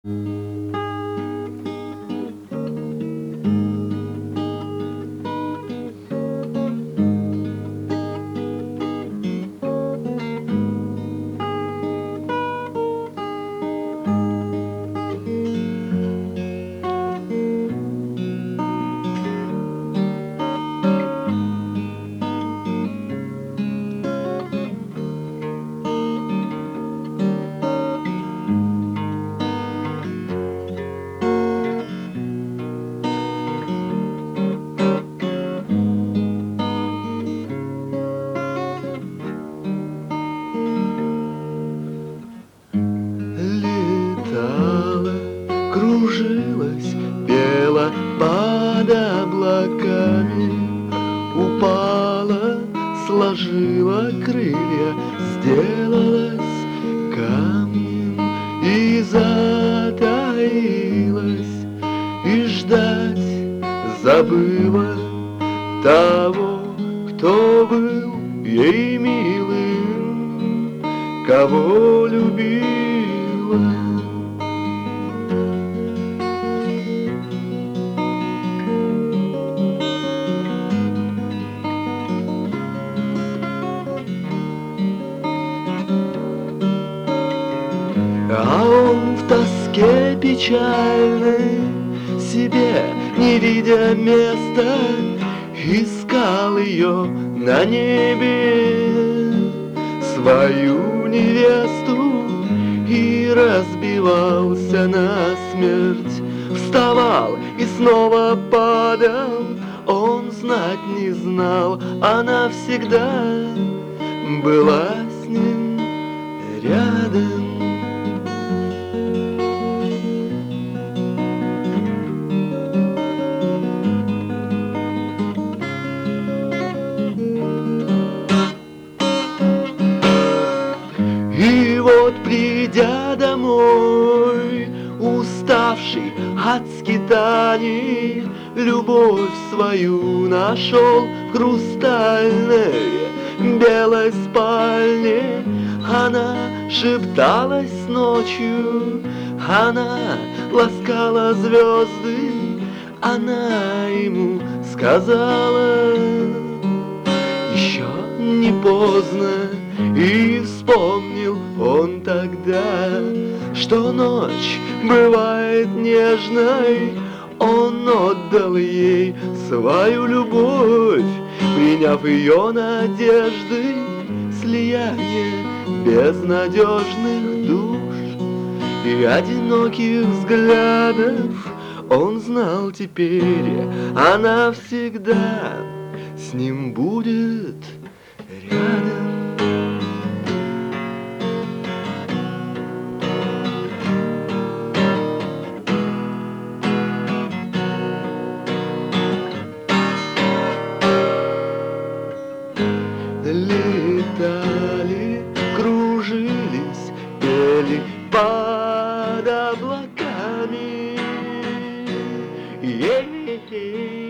Летала, кружилась, пела под облаками, упала, сложила крылья, сделалась камнем и затаилась, и ждать забыла того, кто был ей милым, кого любила. А он в тоске печальной, себе не видя места, искал ее на небе, свою невесту, и разбивался насмерть, вставал и снова падал. Он знать не знал, она всегда была с ним рядом. И вот, придя домой, уставший от скитаний, любовь свою нашел в хрустальной белой спальне. Она шепталась ночью, она ласкала звезды, она ему сказала: еще не поздно. И вспомнил он тогда, что ночь бывает нежной. Он отдал ей свою любовь, приняв ее надежды, слияние безнадежных душ и одиноких взглядов. Он знал теперь, она всегда с ним будет рядом. Летали, кружились, пели под облаками. Ей-ей-ей.